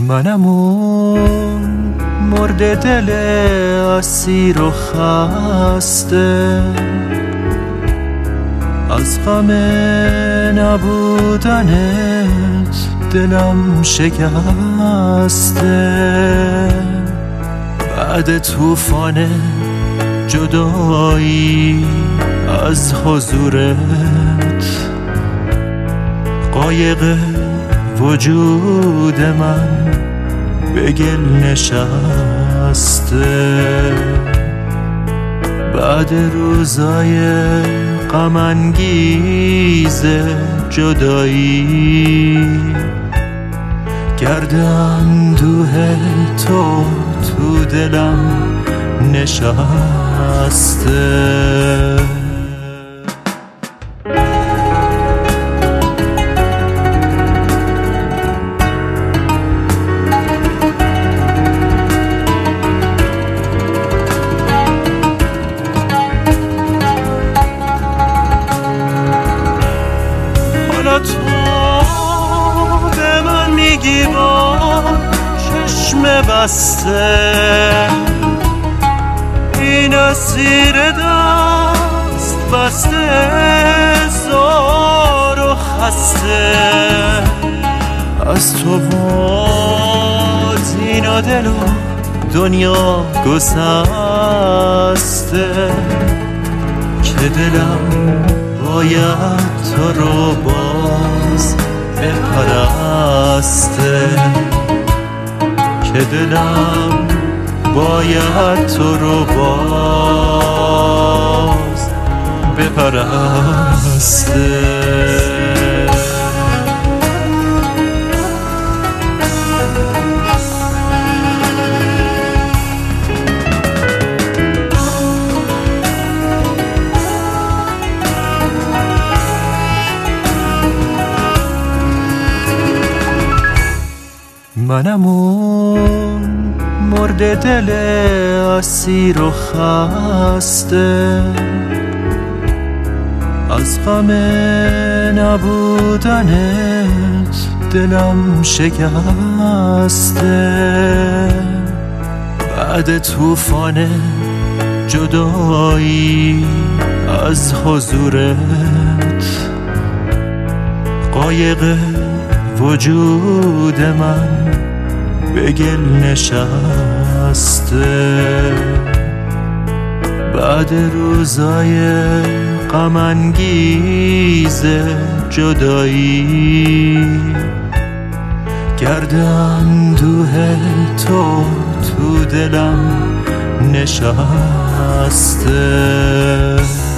منم اون مرد دل اسیر و خسته، از غم نبودنت دلم شکسته. بعد طوفان جدایی از حضورت، قایق وجود من به گل نشسته. بعد روزای غم انگیز جدایی، گرد اندوه تو دلم نشسته. حالا تو به من میگی با چشم بسته، این اسیر دست بسته زار و خسته. از تو باز اینا دل و دنیا گسسته، که دلم باید تو رو باز بپرسته، که دلم باید تو رو باز بپرسته. منم اون مرد دل اسیر و خسته، از غم نبودنت دلم شکسته. بعد طوفان جدایی از حضورت، قایق وجود من به گل نشسته. بعد روزای غم انگیز جدایی، گرد اندوه تو دلم نشسته.